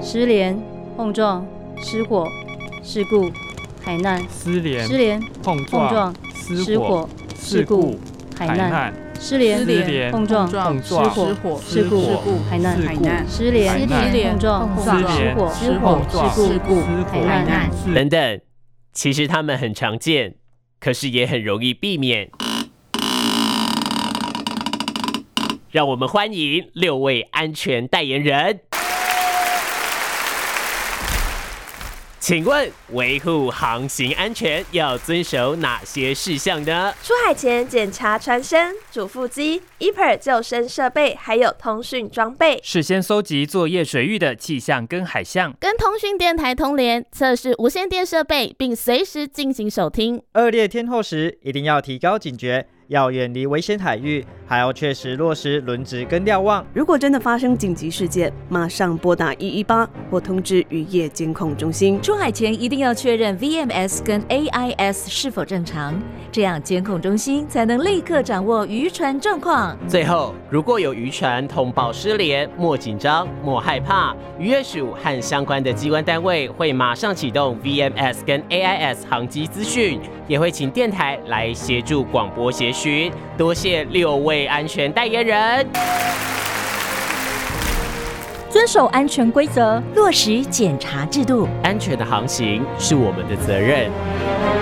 失联、碰撞、失火、事故、海难、 失联、 碰撞、失火、事故、海难、失联、碰撞、失火、事故、海难、失联、碰撞、失火、事故、海难等等。其实它们很常见，可是也很容易避免。让我们欢迎6位安全代言人。请问维护航行安全要遵守哪些事项呢？ 出海前检查船身、主副机、EPIR 救生设备，还有通讯装备。 事先搜集作业水域的气象跟海象， 跟通讯电台通联，测试无线电设备，并随时进行收听。 恶劣天候时，一定要提高警觉，要远离危险海域，还要确实落实轮值跟瞭望。 如果真的发生紧急事件，马上拨打118或通知渔业监控中心。 出海前一定要确认 VMS 跟 AIS 是否正常，这样监控中心才能立刻掌握渔船状况。 最后，如果有渔船通报失联，莫紧张，莫害怕，渔业署和相关的机关单位会马上启动 VMS 跟 AIS 航机资讯，也会请电台来协助广播协讯。多谢6位安全代言人。 遵守安全规则，落实检查制度， 安全的航行是我们的责任。